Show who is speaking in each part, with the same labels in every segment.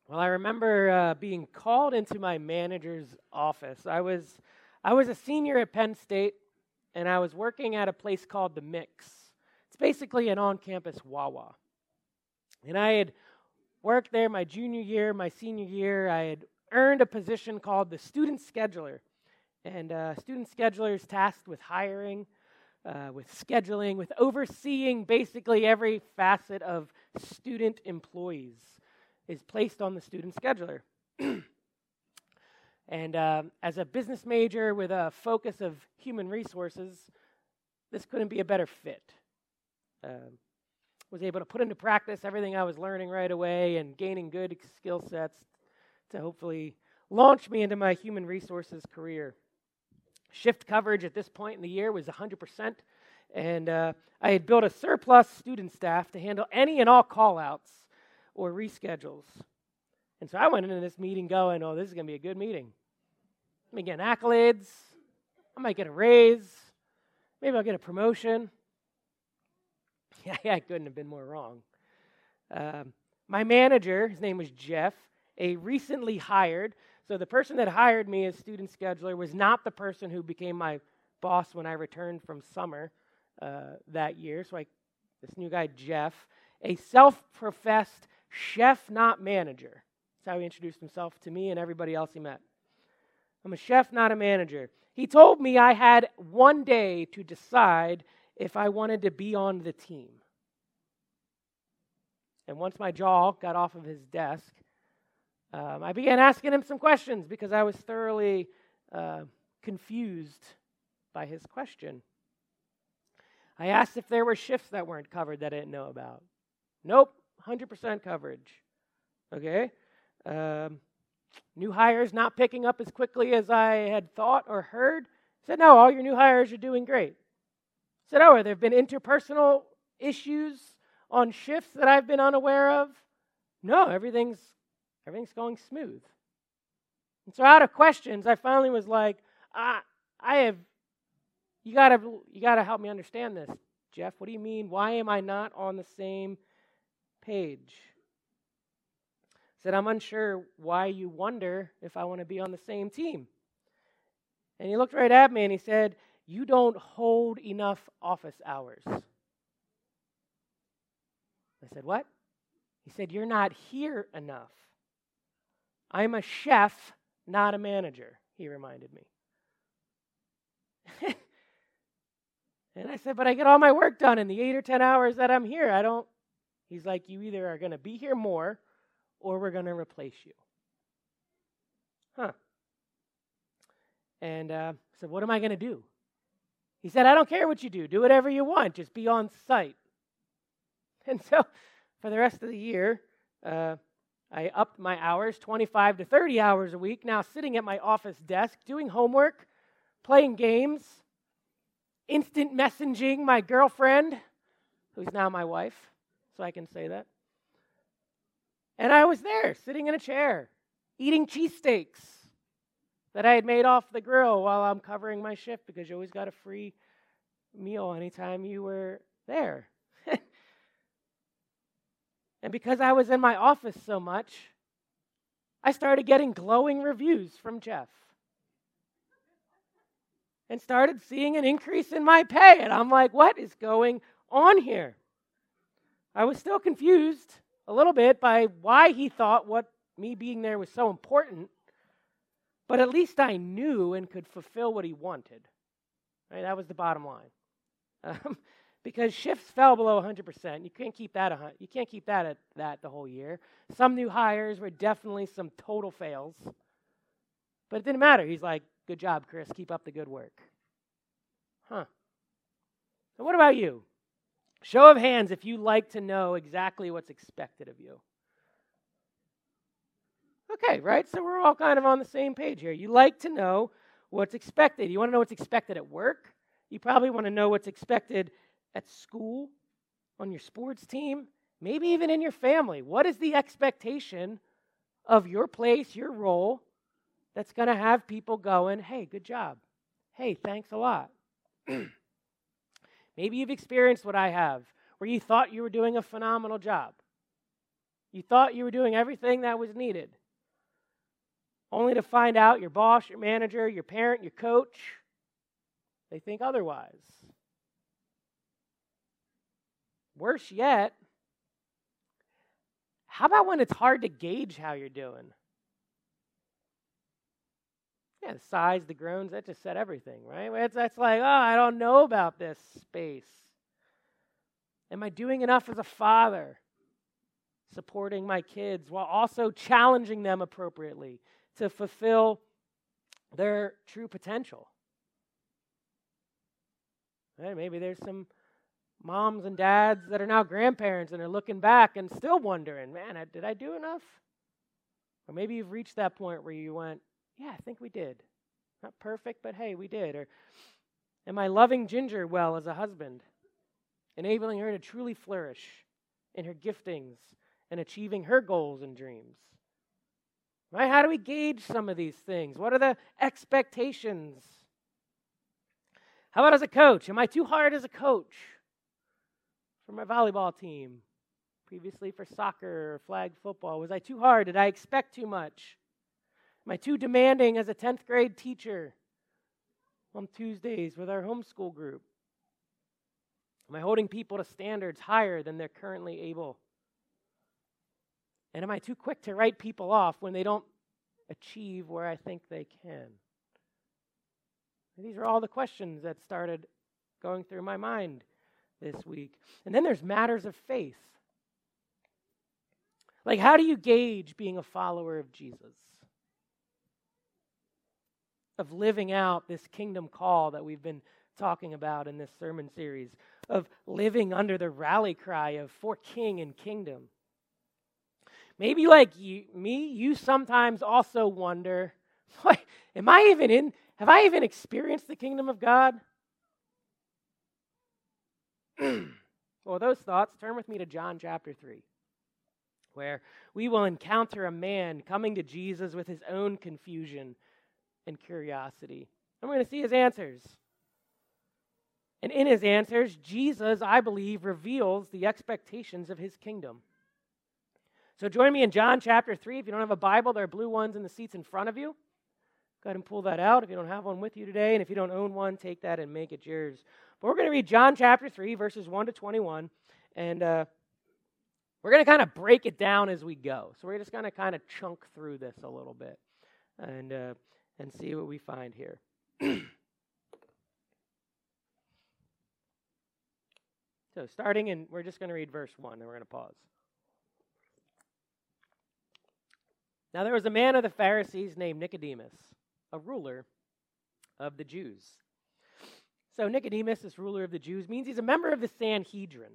Speaker 1: Well, I remember being called into my manager's office. I was a senior at Penn State, and I was working at a place called The Mix. It's basically an on-campus Wawa. And I had worked there my junior year, my senior year. I had earned a position called the student scheduler. And student scheduler is tasked with hiring, with scheduling, with overseeing basically every facet of student employees is placed on the student scheduler. And as a business major with a focus of human resources, this couldn't be a better fit. Was able to put into practice everything I was learning right away and gaining good skill sets to hopefully launch me into my human resources career. Shift coverage at this point in the year was 100%, and I had built a surplus student staff to handle any and all call-outs or reschedules. And so I went into this meeting going, oh, this is going to be a good meeting. I'm going to get accolades. I might get a raise. Maybe I'll get a promotion. Yeah, I couldn't have been more wrong. My manager, his name was Jeff, a recently hired, so the person that hired me as student scheduler was not the person who became my boss when I returned from summer that year. So this new guy, Jeff, a self-professed chef, not manager. That's how he introduced himself to me and everybody else he met. I'm a chef, not a manager. He told me I had one day to decide if I wanted to be on the team. And once my jaw got off of his desk, I began asking him some questions because I was thoroughly confused by his question. I asked if there were shifts that weren't covered that I didn't know about. Nope, 100% coverage. Okay? New hires not picking up as quickly as I had thought or heard. I said, no, all your new hires are doing great. I said, oh, have there been interpersonal issues on shifts that I've been unaware of? No, everything's going smooth. And so out of questions, I finally was like, you gotta help me understand this, Jeff. What do you mean? Why am I not on the same page? I said, I'm unsure why you wonder if I want to be on the same team. And he looked right at me and he said, you don't hold enough office hours. I said, what? He said, you're not here enough. I'm a chef, not a manager, he reminded me. And I said, but I get all my work done in the 8 or 10 hours that I'm here. He's like, you either are going to be here more or we're going to replace you. Huh. And I said, what am I going to do? He said, I don't care what you do. Do whatever you want. Just be on site. And so for the rest of the year, I upped my hours, 25 to 30 hours a week, now sitting at my office desk, doing homework, playing games, instant messaging my girlfriend, who's now my wife, so I can say that. And I was there, sitting in a chair, eating cheesesteaks that I had made off the grill while I'm covering my shift because you always got a free meal anytime you were there. And because I was in my office so much, I started getting glowing reviews from Jeff. And started seeing an increase in my pay. And I'm like, what is going on here? I was still confused a little bit by why he thought what me being there was so important. But at least I knew and could fulfill what he wanted. Right? That was the bottom line. Because shifts fell below 100%. You can't keep that at that the whole year. Some new hires were definitely some total fails. But it didn't matter. He's like, good job, Chris. Keep up the good work. Huh. So what about you? Show of hands if you like to know exactly what's expected of you. Okay, right? So we're all kind of on the same page here. You like to know what's expected. You want to know what's expected at work. You probably want to know what's expected at school, on your sports team, maybe even in your family. What is the expectation of your place, your role, that's going to have people going, hey, good job. Hey, thanks a lot. Maybe you've experienced what I have, where you thought you were doing a phenomenal job. You thought you were doing everything that was needed, only to find out your boss, your manager, your parent, your coach, they think otherwise. Worse yet, how about when it's hard to gauge how you're doing? Yeah, the sighs, the groans, that just said everything, right? That's like, oh, I don't know about this space. Am I doing enough as a father? Supporting my kids while also challenging them appropriately to fulfill their true potential. Right? Maybe there's some moms and dads that are now grandparents and are looking back and still wondering, man, did I do enough? Or maybe you've reached that point where you went, yeah, I think we did. Not perfect, but hey, we did. Or am I loving Ginger well as a husband, enabling her to truly flourish in her giftings and achieving her goals and dreams? Right? How do we gauge some of these things? What are the expectations? How about as a coach? Am I too hard as a coach for my volleyball team? Previously for soccer or flag football. Was I too hard? Did I expect too much? Am I too demanding as a 10th grade teacher on Tuesdays with our homeschool group? Am I holding people to standards higher than they're currently able? And am I too quick to write people off when they don't achieve where I think they can? And these are all the questions that started going through my mind this week. And then there's matters of faith. Like, how do you gauge being a follower of Jesus? Of living out this kingdom call that we've been talking about in this sermon series. Of living under the rally cry of for king and kingdom. Maybe like you sometimes also wonder, have I even experienced the kingdom of God? Well, those thoughts, turn with me to John chapter 3, where we will encounter a man coming to Jesus with his own confusion and curiosity. And we're going to see his answers. And in his answers, Jesus, I believe, reveals the expectations of his kingdom. So join me in John chapter 3. If you don't have a Bible, there are blue ones in the seats in front of you. Go ahead and pull that out if you don't have one with you today. And if you don't own one, take that and make it yours. But we're going to read John chapter 3, verses 1 to 21. And we're going to kind of break it down as we go. So we're just going to kind of chunk through this a little bit and see what we find here. So starting in, we're just going to read verse 1, and we're going to pause. Now there was a man of the Pharisees named Nicodemus, a ruler of the Jews. So Nicodemus, this ruler of the Jews, means he's a member of the Sanhedrin.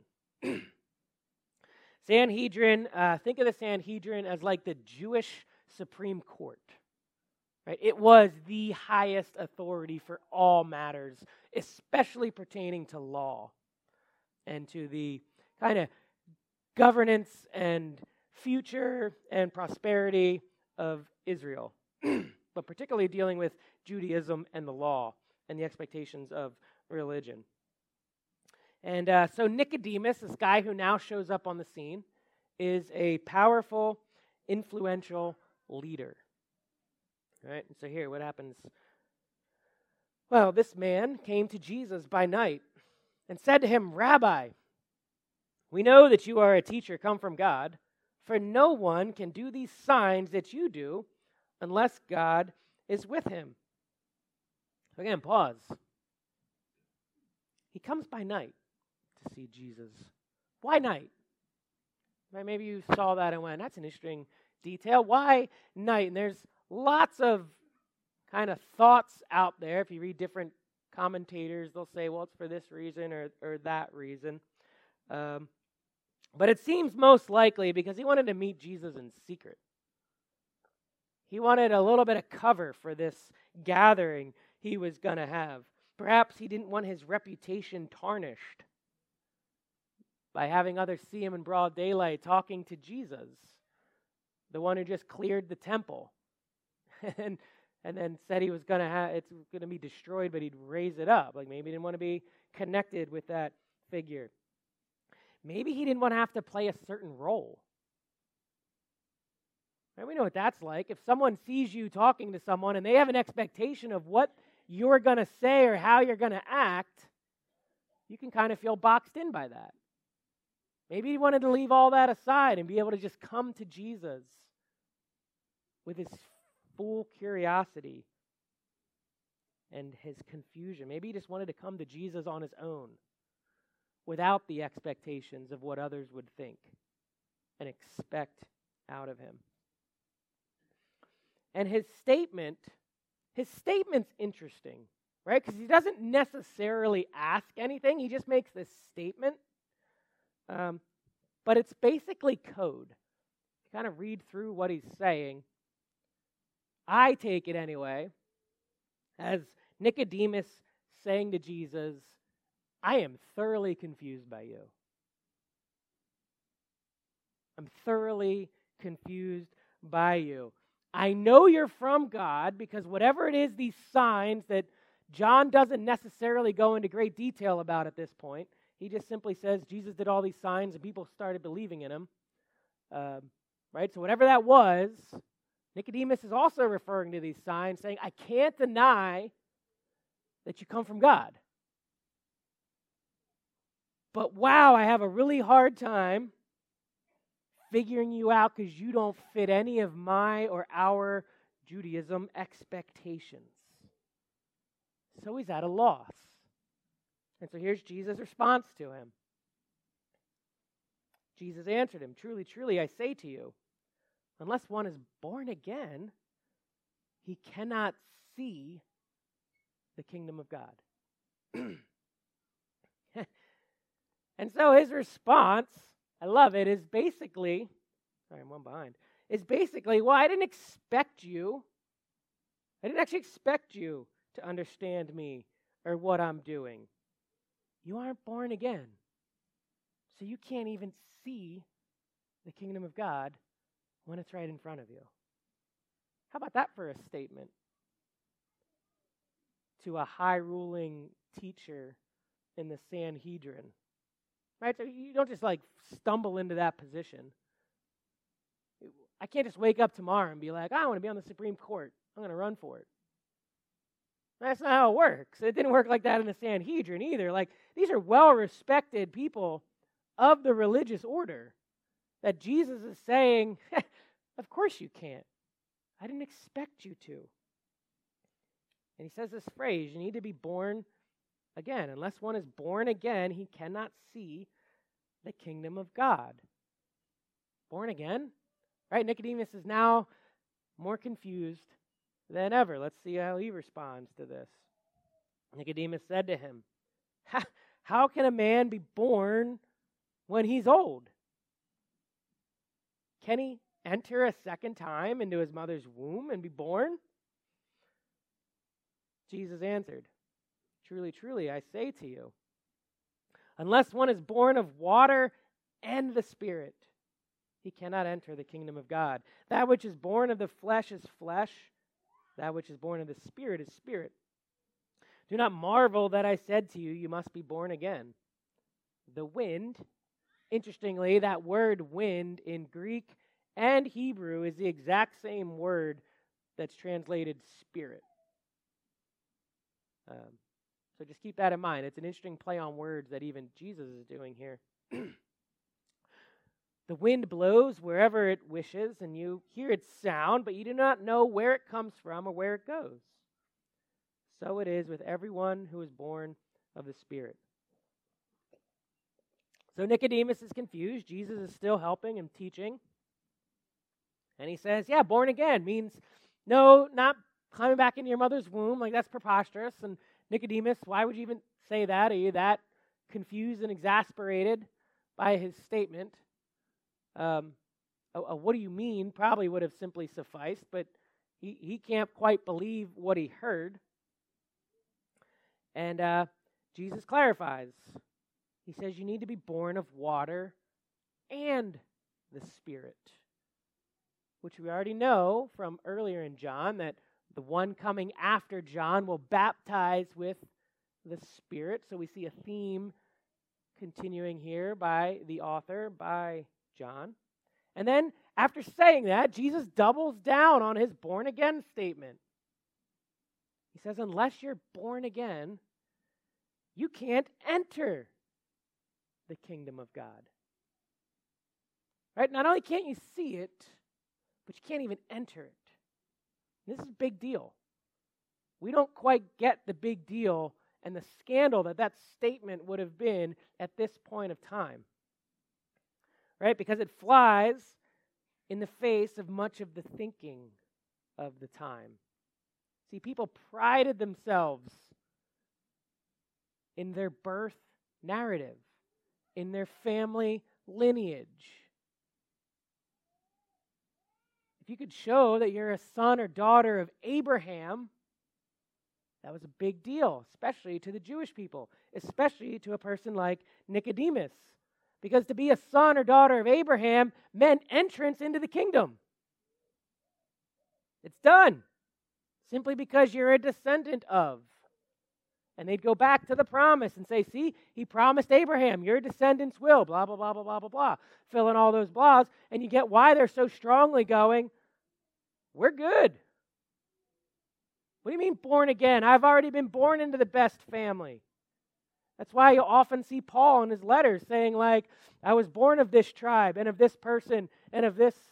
Speaker 1: Sanhedrin, think of the Sanhedrin as like the Jewish Supreme Court. Right? It was the highest authority for all matters, especially pertaining to law and to the kind of governance and future and prosperity of Israel, but particularly dealing with Judaism and the law and the expectations of religion. And so Nicodemus, this guy who now shows up on the scene, is a powerful, influential leader. All right, and so here, what happens? Well, this man came to Jesus by night and said to him, "Rabbi, we know that you are a teacher come from God, for no one can do these signs that you do unless God is with him." Again, pause. He comes by night to see Jesus. Why night? Right, maybe you saw that and went, that's an interesting detail. Why night? And there's lots of kind of thoughts out there. If you read different commentators, they'll say, well, it's for this reason or that reason. But it seems most likely because he wanted to meet Jesus in secret. He wanted a little bit of cover for this gathering he was going to have. Perhaps he didn't want his reputation tarnished by having others see him in broad daylight talking to Jesus, the one who just cleared the temple and then said he was going to have it's going to be destroyed, but he'd raise it up. Like maybe he didn't want to be connected with that figure. Maybe he didn't want to have to play a certain role. Right? We know what that's like. If someone sees you talking to someone and they have an expectation of what you're going to say or how you're going to act, you can kind of feel boxed in by that. Maybe he wanted to leave all that aside and be able to just come to Jesus with his full curiosity and his confusion. Maybe he just wanted to come to Jesus on his own without the expectations of what others would think and expect out of him. And his statement's interesting, right? Because he doesn't necessarily ask anything. He just makes this statement. But it's basically code. You kind of read through what he's saying. I take it anyway as Nicodemus saying to Jesus, I am thoroughly confused by you. I'm thoroughly confused by you. I know you're from God because whatever it is, these signs that John doesn't necessarily go into great detail about at this point. He just simply says Jesus did all these signs and people started believing in him. Right? So whatever that was, Nicodemus is also referring to these signs, saying, I can't deny that you come from God. But wow, I have a really hard time figuring you out because you don't fit any of my or our Judaism expectations. So he's at a loss. And so here's Jesus' response to him. Jesus answered him, truly, truly, I say to you, unless one is born again, he cannot see the kingdom of God. And so his response, I love it, is basically, sorry, I'm one behind, is basically, well, I didn't actually expect you to understand me or what I'm doing. You aren't born again. So you can't even see the kingdom of God when it's right in front of you. How about that for a statement to a high-ruling teacher in the Sanhedrin? Right? So you don't just stumble into that position. I can't just wake up tomorrow and be like, I want to be on the Supreme Court. I'm going to run for it. That's not how it works. It didn't work like that in the Sanhedrin either. These are well-respected people of the religious order that Jesus is saying, of course you can't. I didn't expect you to. And he says this phrase, you need to be born again. Unless one is born again, he cannot see the kingdom of God. Born again? Right? Nicodemus is now more confused than ever. Let's see how he responds to this. Nicodemus said to him, how can a man be born when he's old? Can he enter a second time into his mother's womb and be born? Jesus answered, truly, truly, I say to you, unless one is born of water and the Spirit, he cannot enter the kingdom of God. That which is born of the flesh is flesh. That which is born of the Spirit is spirit. Do not marvel that I said to you, you must be born again. The wind, interestingly, that word wind in Greek and Hebrew is the exact same word that's translated spirit. So just keep that in mind. It's an interesting play on words that even Jesus is doing here. The wind blows wherever it wishes, and you hear its sound, but you do not know where it comes from or where it goes. So it is with everyone who is born of the Spirit. So Nicodemus is confused. Jesus is still helping and teaching. And he says, yeah, born again means no, not climbing back into your mother's womb. That's preposterous. And Nicodemus, why would you even say that? Are you that confused and exasperated by his statement? What do you mean? Probably would have simply sufficed, but he can't quite believe what he heard. And Jesus clarifies. He says you need to be born of water and the Spirit, which we already know from earlier in John that the one coming after John will baptize with the Spirit. So we see a theme continuing here by the author, by John. And then After saying that, Jesus doubles down on his born again statement. He says, unless you're born again, you can't enter the kingdom of God. Right? Not only can't you see it, but you can't even enter it. This is a big deal. We don't quite get the big deal and the scandal that statement would have been at this point of time. Right? Because it flies in the face of much of the thinking of the time. See, people prided themselves in their birth narrative, in their family lineage. If you could show that you're a son or daughter of Abraham, that was a big deal, especially to the Jewish people, especially to a person like Nicodemus. Because to be a son or daughter of Abraham meant entrance into the kingdom. It's done. Simply because you're a descendant of. And they'd go back to the promise and say, see, he promised Abraham, your descendants will, blah, blah, blah, blah, blah, blah, blah. Fill in all those blahs, and you get why they're so strongly going, we're good. What do you mean born again? I've already been born into the best family. That's why you often see Paul in his letters saying, like, I was born of this tribe and of this person and of this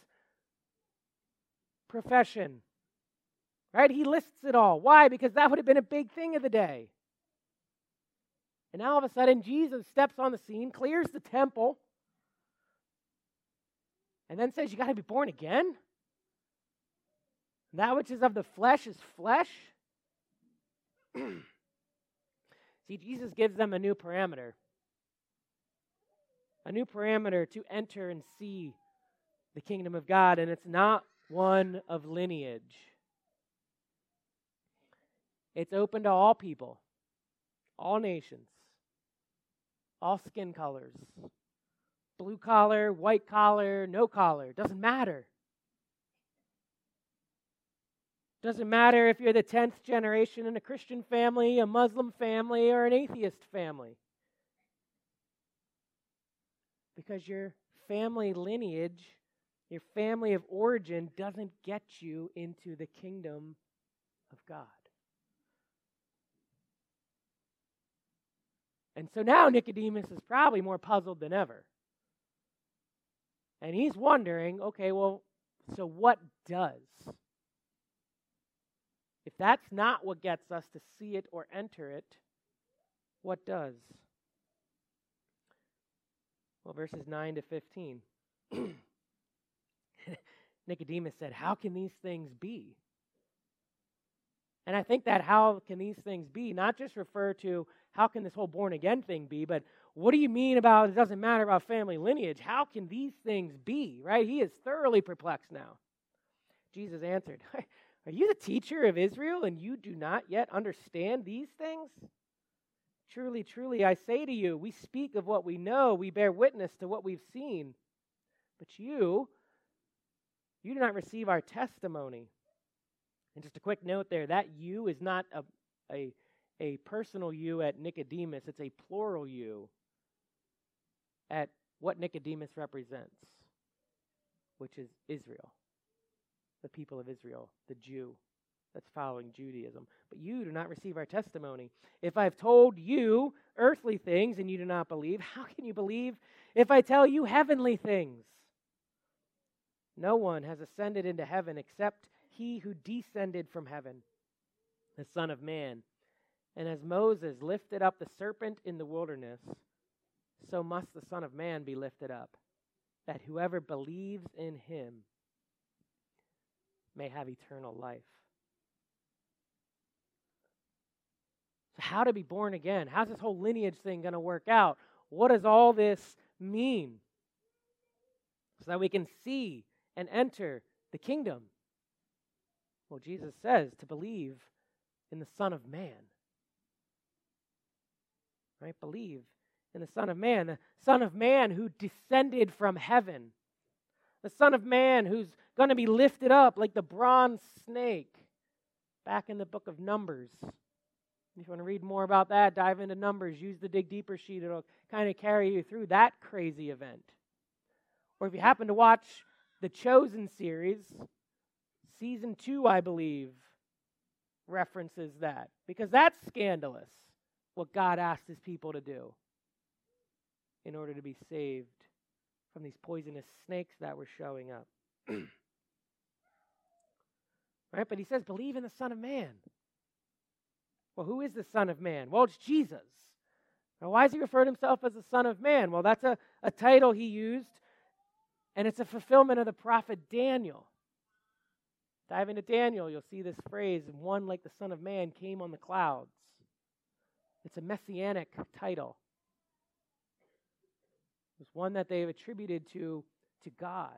Speaker 1: profession. Right? He lists it all. Why? Because that would have been a big thing of the day. And now all of a sudden, Jesus steps on the scene, clears the temple, and then says, you got to be born again? That which is of the flesh is flesh? See, Jesus gives them a new parameter. A new parameter to enter and see the kingdom of God, and it's not one of lineage. It's open to all people, all nations, all skin colors, blue collar, white collar, no collar, doesn't matter. Doesn't matter if you're the 10th generation in a Christian family, a Muslim family, or an atheist family. Because your family lineage, your family of origin doesn't get you into the kingdom of God. And so now Nicodemus is probably more puzzled than ever. And he's wondering, okay, well, so what does? If that's not what gets us to see it or enter it, what does? Well, verses 9 to 15. Nicodemus said, how can these things be? And I think that how can these things be not just refer to how can this whole born again thing be, but what do you mean about it doesn't matter about family lineage? How can these things be, right? He is thoroughly perplexed now. Jesus answered, are you the teacher of Israel and you do not yet understand these things? Truly, truly, I say to you, we speak of what we know, we bear witness to what we've seen. But you do not receive our testimony. And just a quick note there, that you is not a personal you at Nicodemus, it's a plural you at what Nicodemus represents, which is Israel, the people of Israel, the Jew that's following Judaism. But you do not receive our testimony. If I've told you earthly things and you do not believe, how can you believe if I tell you heavenly things? No one has ascended into heaven except he who descended from heaven, the Son of Man. And as Moses lifted up the serpent in the wilderness, so must the Son of Man be lifted up, that whoever believes in him may have eternal life. So how to be born again? How's this whole lineage thing going to work out? What does all this mean? So that we can see and enter the kingdom. Well, Jesus says to believe in the Son of Man. Right? Believe in the Son of Man. The Son of Man who descended from heaven. The Son of Man who's going to be lifted up like the bronze snake. Back in the book of Numbers. If you want to read more about that, dive into Numbers. Use the Dig Deeper sheet. It'll kind of carry you through that crazy event. Or if you happen to watch The Chosen series, season 2, I believe, references that. Because that's scandalous, what God asked his people to do in order to be saved from these poisonous snakes that were showing up. Right? But he says, believe in the Son of Man. Well, who is the Son of Man? Well, it's Jesus. Now, why does he refer to himself as the Son of Man? Well, that's a title he used, and it's a fulfillment of the prophet Daniel. Dive into Daniel, you'll see this phrase, one like the Son of Man came on the clouds. It's a messianic title. It's one that they've attributed to God.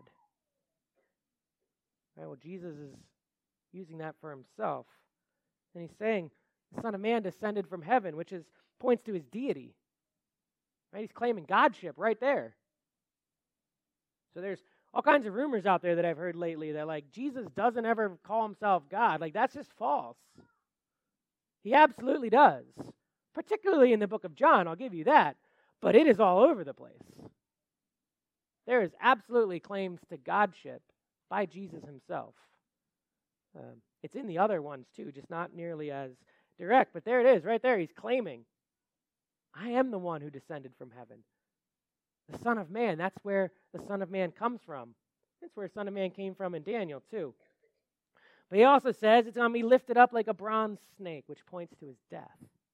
Speaker 1: Right, well, Jesus is using that for himself. And he's saying the Son of Man descended from heaven, which points to his deity. Right? He's claiming godship right there. So there's all kinds of rumors out there that I've heard lately that like Jesus doesn't ever call himself God. Like that's just false. He absolutely does. Particularly in the book of John, I'll give you that. But it is all over the place. There is absolutely claims to godship by Jesus himself. It's in the other ones too, just not nearly as direct. But there it is, right there. He's claiming, I am the one who descended from heaven. The Son of Man, that's where the Son of Man comes from. That's where Son of Man came from in Daniel too. But he also says it's going to be lifted up like a bronze snake, which points to his death.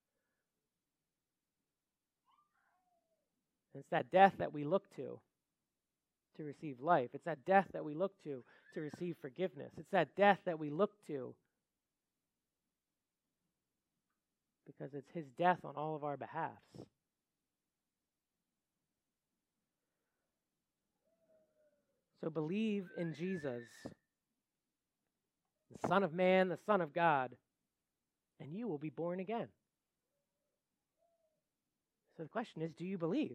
Speaker 1: And it's that death that we look to receive life. It's that death that we look to receive forgiveness. It's that death that we look to because it's his death on all of our behalfs. So believe in Jesus, the Son of Man, the Son of God, and you will be born again. So the question is, do you believe?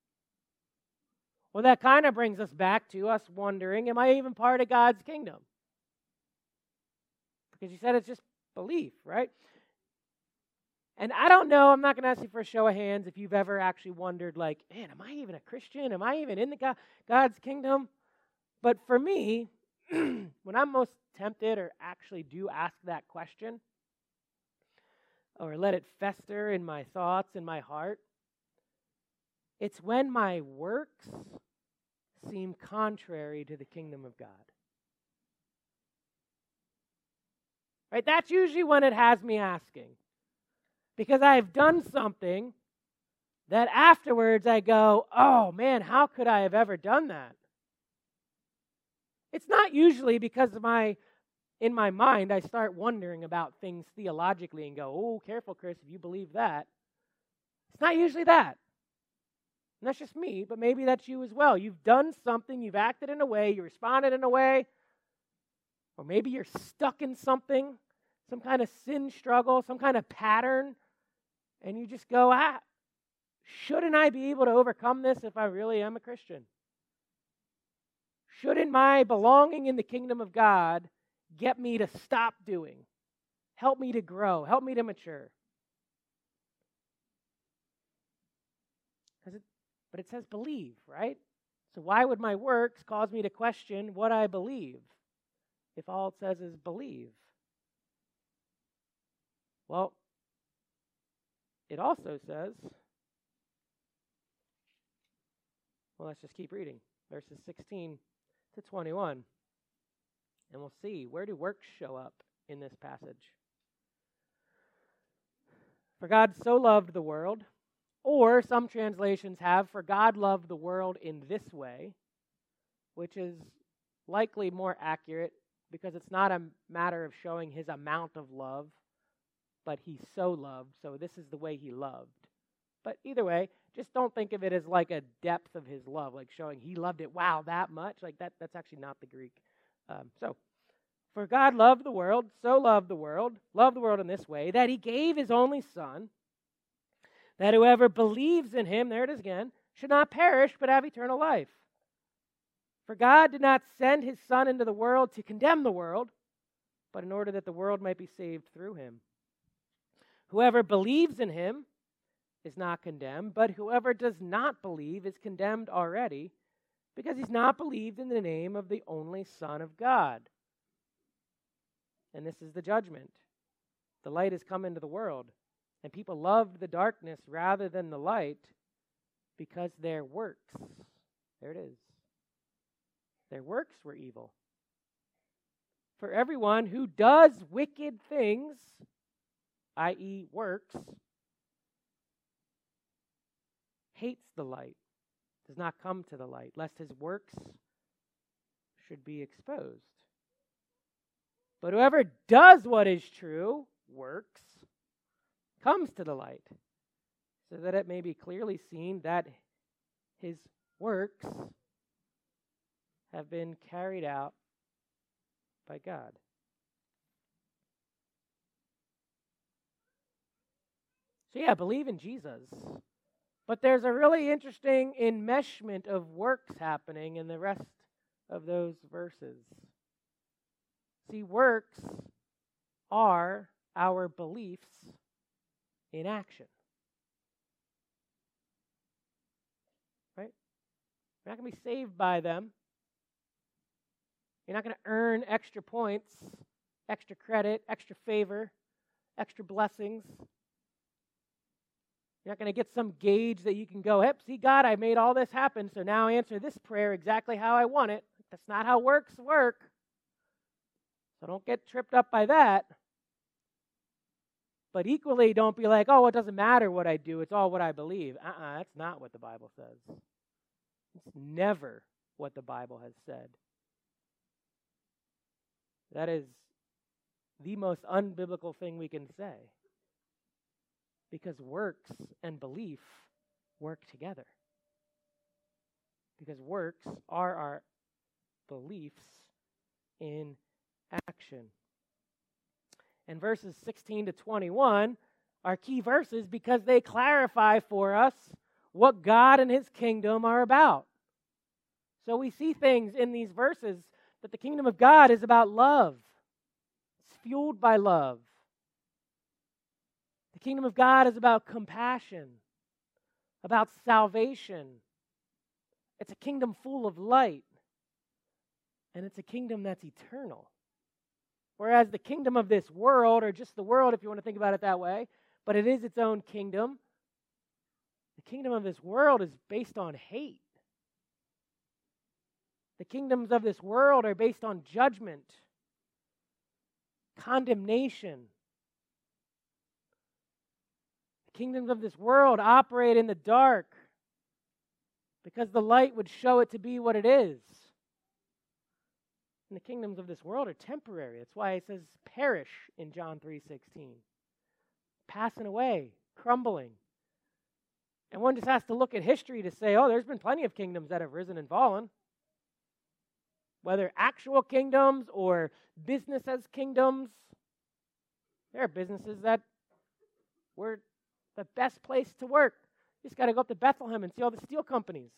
Speaker 1: Well, that kind of brings us back to us wondering, am I even part of God's kingdom? Because you said it's just belief, right? And I don't know, I'm not going to ask you for a show of hands if you've ever actually wondered, like, man, am I even a Christian? Am I even in the God's kingdom? But for me, when I'm most tempted or actually do ask that question, or let it fester in my thoughts, in my heart, it's when my works seem contrary to the kingdom of God. Right? That's usually when it has me asking. Because I've done something that afterwards I go, oh man, how could I have ever done that? It's not usually because in my mind I start wondering about things theologically and go, oh, careful, Chris, if you believe that. It's not usually that. And that's just me, but maybe that's you as well. You've done something, you've acted in a way, you responded in a way, or maybe you're stuck in something, some kind of sin struggle, some kind of pattern, and you just go, shouldn't I be able to overcome this if I really am a Christian? Shouldn't my belonging in the kingdom of God get me to stop doing, help me to grow, help me to mature? But it says believe, right? So why would my works cause me to question what I believe if all it says is believe? Well, it also says, well, let's just keep reading, verses 16 to 21, and we'll see, where do works show up in this passage? For God so loved the world, or some translations have, for God loved the world in this way, which is likely more accurate because it's not a matter of showing his amount of love, but he so loved, so this is the way he loved. But either way, just don't think of it as like a depth of his love, like showing he loved it, wow, that much. Like that's actually not the Greek. For God loved the world, so loved the world in this way, that he gave his only Son, that whoever believes in him, there it is again, should not perish but have eternal life. For God did not send his Son into the world to condemn the world, but in order that the world might be saved through him. Whoever believes in him is not condemned, but whoever does not believe is condemned already, because he's not believed in the name of the only Son of God. And this is the judgment. The light has come into the world, and people loved the darkness rather than the light because their works, there it is, their works were evil. For everyone who does wicked things, i.e. works, hates the light, does not come to the light, lest his works should be exposed. But whoever does what is true, works, comes to the light, so that it may be clearly seen that his works have been carried out by God. So yeah, believe in Jesus. But there's a really interesting enmeshment of works happening in the rest of those verses. See, works are our beliefs in action. Right? You're not going to be saved by them. You're not going to earn extra points, extra credit, extra favor, extra blessings. You're not going to get some gauge that you can go, hey, see, God, I made all this happen, so now answer this prayer exactly how I want it. That's not how works work. So don't get tripped up by that. But equally, don't be like, oh, it doesn't matter what I do. It's all what I believe. That's not what the Bible says. It's never what the Bible has said. That is the most unbiblical thing we can say. Because works and belief work together. Because works are our beliefs in action. And verses 16 to 21 are key verses because they clarify for us what God and his kingdom are about. So we see things in these verses that the kingdom of God is about love. It's fueled by love. The kingdom of God is about compassion, about salvation. It's a kingdom full of light, and it's a kingdom that's eternal. Whereas the kingdom of this world, or just the world if you want to think about it that way, but it is its own kingdom, the kingdom of this world is based on hate. The kingdoms of this world are based on judgment, condemnation. The kingdoms of this world operate in the dark because the light would show it to be what it is. And the kingdoms of this world are temporary. That's why it says perish in John 3:16. Passing away, crumbling. And one just has to look at history to say, oh, there's been plenty of kingdoms that have risen and fallen. Whether actual kingdoms or business as kingdoms, there are businesses that were the best place to work. You just got to go up to Bethlehem and see all the steel companies.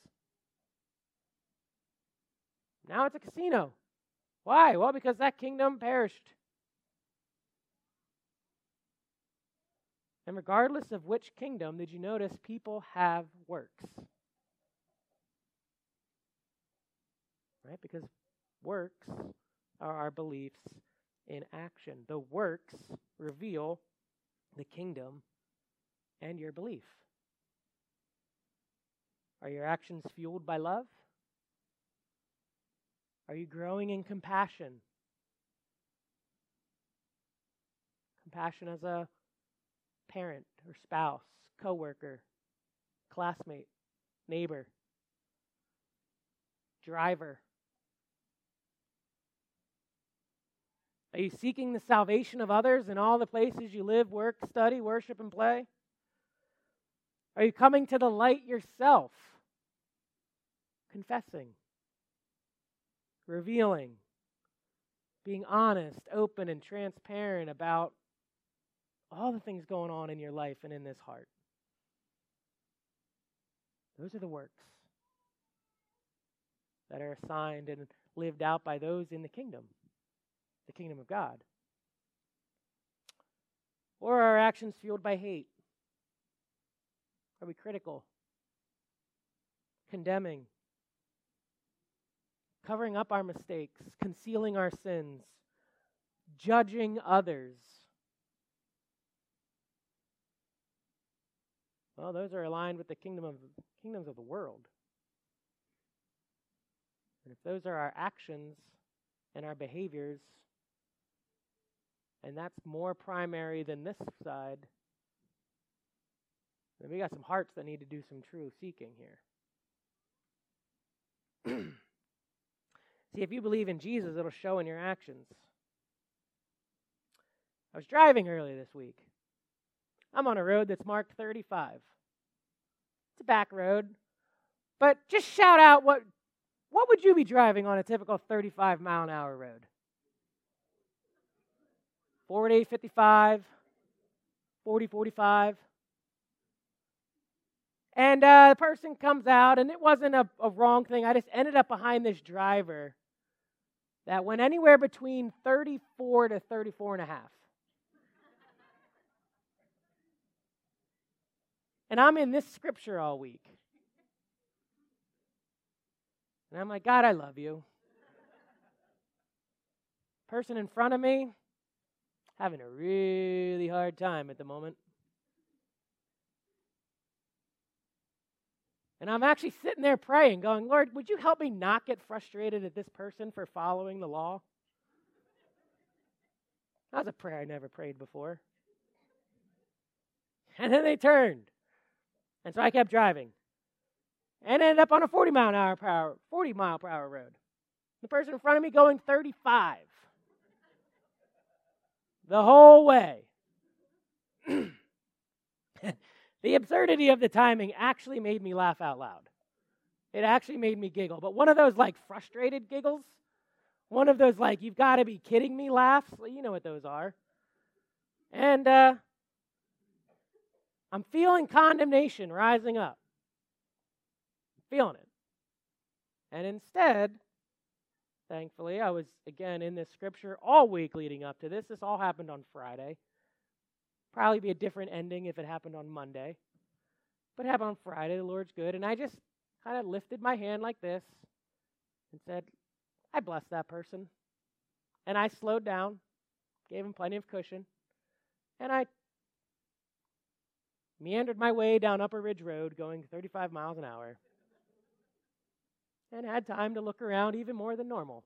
Speaker 1: Now it's a casino. Why? Well, because that kingdom perished. And regardless of which kingdom, did you notice people have works? Right? Because works are our beliefs in action. The works reveal the kingdom and your belief. Are your actions fueled by love? Are you growing in compassion? Compassion as a parent or spouse, coworker, classmate, neighbor, driver. Are you seeking the salvation of others in all the places you live, work, study, worship, and play? Are you coming to the light yourself? Confessing, revealing, being honest, open, and transparent about all the things going on in your life and in this heart. Those are the works that are assigned and lived out by those in the kingdom of God. Or are our actions fueled by hate? Are we critical, condemning, covering up our mistakes, concealing our sins, judging others. Well, those are aligned with the kingdoms of the world. And if those are our actions and our behaviors, and that's more primary than this side, then we got some hearts that need to do some true seeking here. See, if you believe in Jesus, it'll show in your actions. I was driving earlier this week. I'm on a road that's marked 35. It's a back road. But just shout out, what would you be driving on a typical 35-mile-an-hour road? 40, 55, 40, 45. And the person comes out, and it wasn't a wrong thing. I just ended up behind this driver that went anywhere between 34 to 34 and a half. And I'm in this scripture all week. And I'm like, God, I love you. Person in front of me, having a really hard time at the moment. And I'm actually sitting there praying, going, Lord, would you help me not get frustrated at this person for following the law? That was a prayer I never prayed before. And then they turned. And so I kept driving. And ended up on a 40 mile per hour road. The person in front of me going 35. The whole way. The absurdity of the timing actually made me laugh out loud. It actually made me giggle. But one of those like frustrated giggles, one of those like you've got to be kidding me laughs, well, you know what those are. And I'm feeling condemnation rising up. I'm feeling it. And instead, thankfully, I was again in this scripture all week leading up to this. This all happened on Friday. Probably be a different ending if it happened on Monday. But it happened on Friday. The Lord's good. And I just kind of lifted my hand like this and said, I bless that person. And I slowed down, gave him plenty of cushion, and I meandered my way down Upper Ridge Road going 35 miles an hour and had time to look around even more than normal.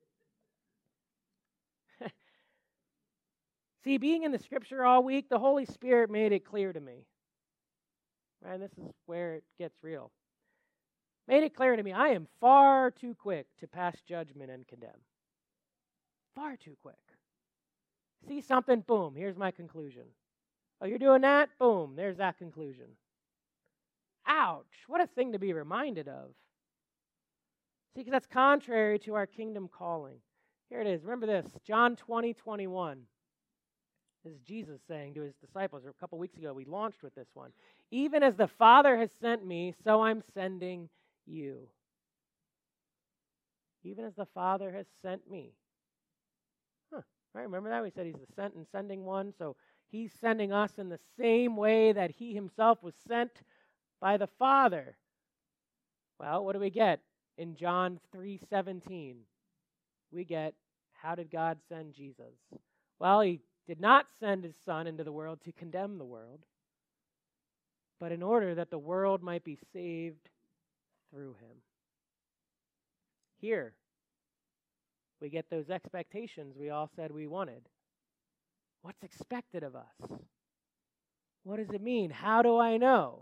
Speaker 1: See, being in the scripture all week, the Holy Spirit made it clear to me. Right? And this is where it gets real. Made it clear to me, I am far too quick to pass judgment and condemn. Far too quick. See something, boom, here's my conclusion. Oh, you're doing that? Boom, there's that conclusion. Ouch, what a thing to be reminded of. See, because that's contrary to our kingdom calling. Here it is, remember this, John 20:21. This is Jesus saying to his disciples. A couple weeks ago, we launched with this one. Even as the Father has sent me, so I'm sending you. Even as the Father has sent me. Right, remember that? We said he's the sent and sending one. So he's sending us in the same way that he himself was sent by the Father. Well, what do we get in John 3:17? We get, how did God send Jesus? Well, he did not send his Son into the world to condemn the world, but in order that the world might be saved through him. Here, we get those expectations we all said we wanted. What's expected of us? What does it mean? How do I know?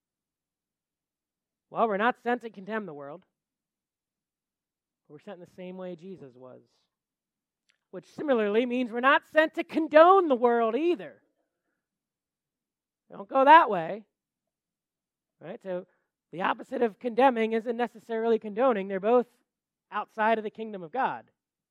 Speaker 1: Well, we're not sent to condemn the world. We're sent in the same way Jesus was. Which similarly means we're not sent to condone the world either. Don't go that way. Right? So the opposite of condemning isn't necessarily condoning. They're both outside of the kingdom of God.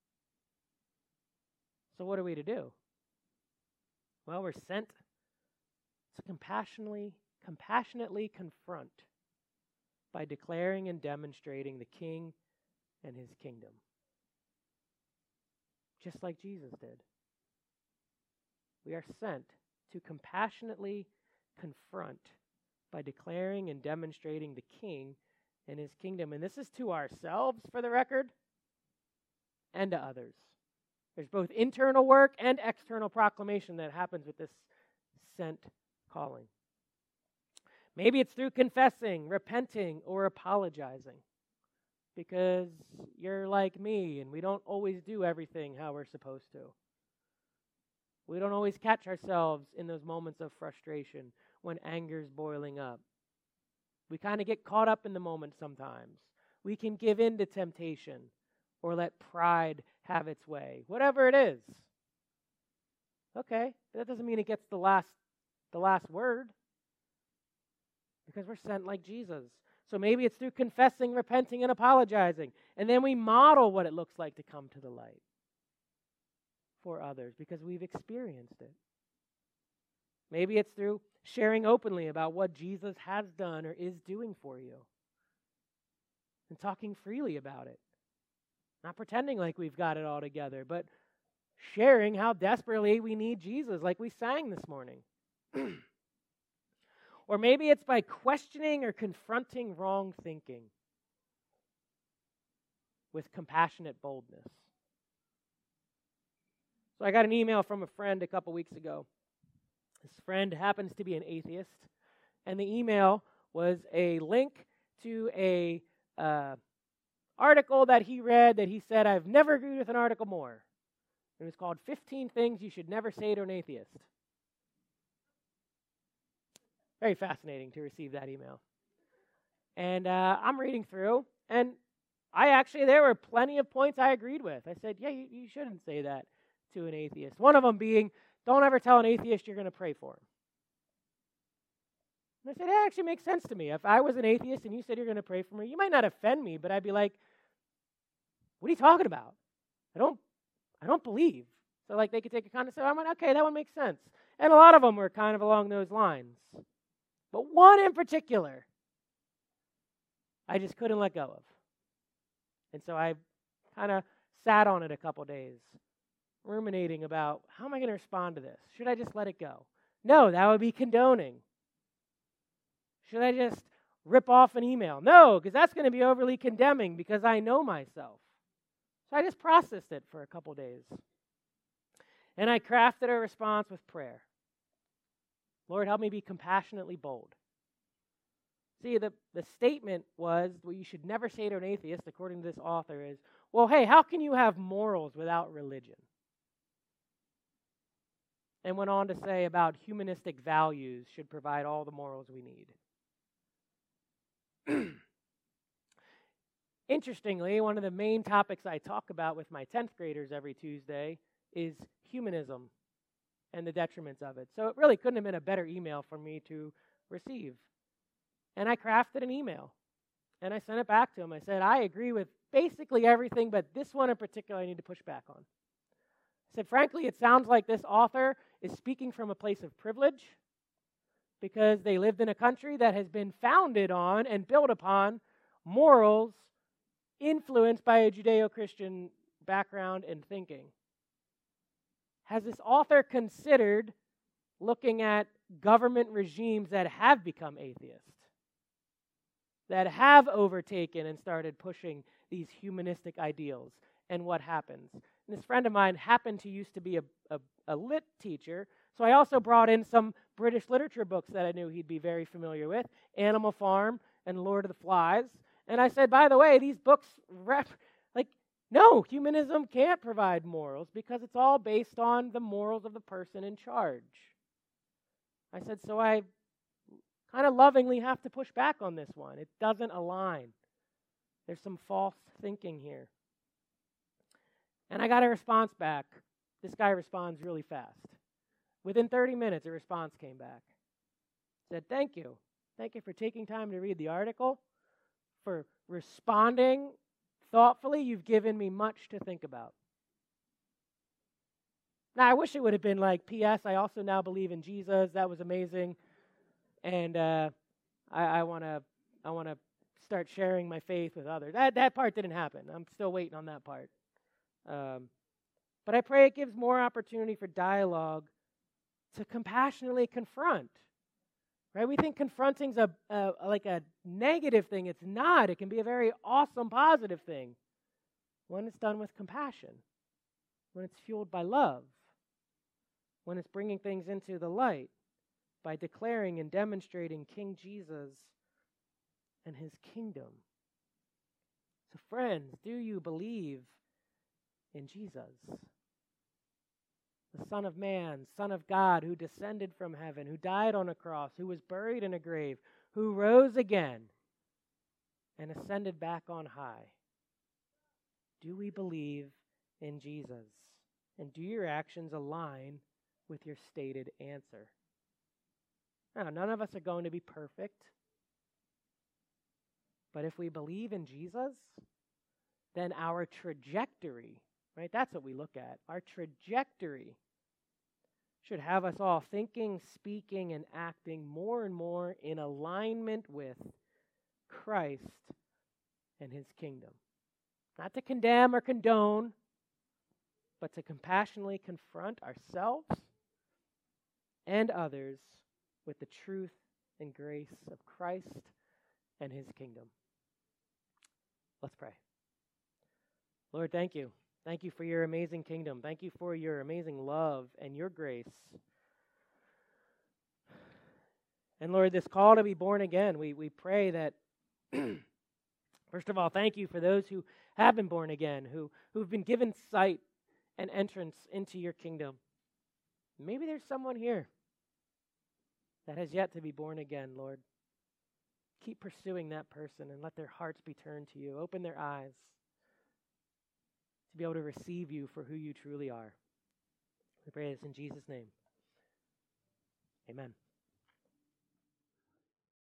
Speaker 1: So what are we to do? Well, we're sent to compassionately confront by declaring and demonstrating the King and his kingdom. Just like Jesus did. We are sent to compassionately confront by declaring and demonstrating the King and his kingdom. And this is to ourselves, for the record. and to others. There's both internal work and external proclamation that happens with this sent calling. Maybe it's through confessing, repenting, or apologizing, because you're like me and we don't always do everything how we're supposed to. We don't always catch ourselves in those moments of frustration when anger's boiling up. We kind of get caught up in the moment sometimes. We can give in to temptation or let pride have its way, whatever it is. Okay, that doesn't mean it gets the last word, because we're sent like Jesus. So maybe it's through confessing, repenting, and apologizing. And then we model what it looks like to come to the light for others because we've experienced it. Maybe it's through sharing openly about what Jesus has done or is doing for you and talking freely about it. Not pretending like we've got it all together, but sharing how desperately we need Jesus, like we sang this morning. Or maybe it's by questioning or confronting wrong thinking with compassionate boldness. So I got an email from a friend a couple weeks ago. This friend happens to be an atheist, and the email was a link to a article that he read that he said, "I've never agreed with an article more." It was called 15 Things You Should Never Say to an Atheist. Very fascinating to receive that email. And I'm reading through, and there were plenty of points I agreed with. I said, yeah, you shouldn't say that to an atheist. One of them being, don't ever tell an atheist you're going to pray for him. And I said, that actually makes sense to me. If I was an atheist and you said you're going to pray for me, you might not offend me, but I'd be like, what are you talking about? I don't believe. So like they could take a comment and say, I went, okay, that one makes sense. And a lot of them were kind of along those lines. But one in particular, I just couldn't let go of. And so I kind of sat on it a couple days, ruminating about, how am I going to respond to this? Should I just let it go? No, that would be condoning. Should I just rip off an email? No, because that's going to be overly condemning because I know myself. So I just processed it for a couple days. And I crafted a response with prayer. Lord, help me be compassionately bold. See, the statement was, what you should never say to an atheist, according to this author, is, well, hey, how can you have morals without religion? And went on to say about humanistic values should provide all the morals we need. Interestingly, one of the main topics I talk about with my 10th graders every Tuesday is humanism and the detriments of it. So it really couldn't have been a better email for me to receive. And I crafted an email, and I sent it back to him. I said, I agree with basically everything, but this one in particular I need to push back on. I said, frankly, it sounds like this author is speaking from a place of privilege because they lived in a country that has been founded on and built upon morals influenced by a Judeo-Christian background and thinking. Has this author considered looking at government regimes that have become atheist, that have overtaken and started pushing these humanistic ideals, and what happens? And this friend of mine happened to used to be a lit teacher, so I also brought in some British literature books that I knew he'd be very familiar with, Animal Farm and Lord of the Flies. And I said, by the way, these books no, humanism can't provide morals because it's all based on the morals of the person in charge. I said, so I kind of lovingly have to push back on this one. It doesn't align. There's some false thinking here. And I got a response back. This guy responds really fast. Within 30 minutes, a response came back. Said, thank you. Thank you for taking time to read the article, for responding thoughtfully. You've given me much to think about. Now, I wish it would have been like, P.S., I also now believe in Jesus. That was amazing. And I want to start sharing my faith with others. That part didn't happen. I'm still waiting on that part. But I pray it gives more opportunity for dialogue to compassionately confront. Right? We think confronting's like a negative thing. It's not. It can be a very awesome, positive thing. when it's done with compassion, when it's fueled by love, when it's bringing things into the light by declaring and demonstrating King Jesus and his kingdom. So friends, do you believe in Jesus? The Son of Man, Son of God, who descended from heaven, who died on a cross, who was buried in a grave, who rose again and ascended back on high. Do we believe in Jesus? And do your actions align with your stated answer? Now, none of us are going to be perfect. But if we believe in Jesus, then our trajectory, right? That's what we look at. Our trajectory should have us all thinking, speaking, and acting more and more in alignment with Christ and his kingdom. Not to condemn or condone, but to compassionately confront ourselves and others with the truth and grace of Christ and his kingdom. Let's pray. Lord, thank you. Thank you for your amazing kingdom. Thank you for your amazing love and your grace. And Lord, this call to be born again, we pray that, first of all, thank you for those who have been born again, who've been given sight and entrance into your kingdom. Maybe there's someone here that has yet to be born again, Lord. Keep pursuing that person and let their hearts be turned to you. Open their eyes to be able to receive you for who you truly are. We pray this in Jesus' name. Amen.